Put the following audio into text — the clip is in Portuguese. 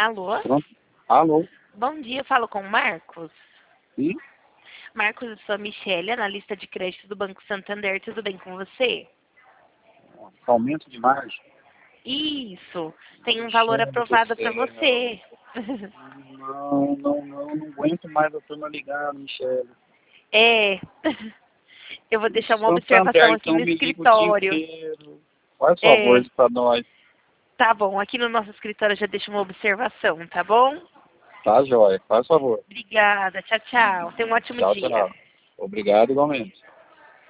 Alô? Pronto. Alô? Bom dia, eu falo com o Marcos. Sim? Marcos, eu sou a Michelle, analista de crédito do Banco Santander. Tudo bem com você? Aumento de margem? Isso. Tem um valor Michele do aprovado para céu. você. Não aguento mais a turma ligando, Michele. É. Eu vou deixar uma Santander, observação aqui então no me liga o dia escritório. inteiro. Faz É. favor pra nós. Tá bom, aqui no nosso escritório eu já deixo uma observação, tá bom? Tá, joia? Faz favor. Obrigada. Tchau, tchau. Tenha um ótimo Tchau, dia. tchau. Obrigado igualmente.